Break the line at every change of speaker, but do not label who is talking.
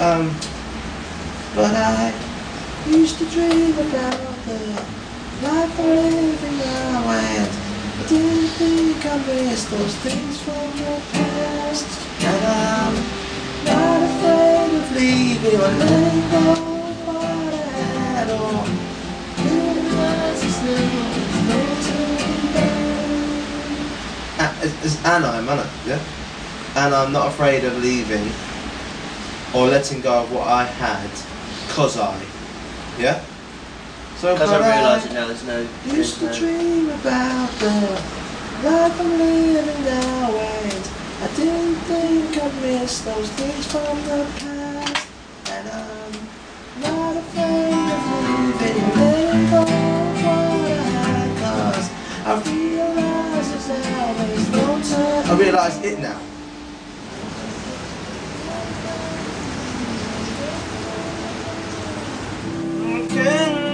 But I used to dream about the life I'm living now, and I didn't think I missed those things from the past. And I'm not afraid of leaving or letting go of what I had on. Realize it's never no turning back. It's Anna, yeah? And I'm not afraid of leaving or letting go of what I had, yeah? So
because I realise that now there's no...
Used to dream about the life I'm living now, and I didn't think I'd miss those things from the past. And I'm not afraid of leaving or letting go of what I had, 'cause I realize there's no turn. I realise it now. Okay.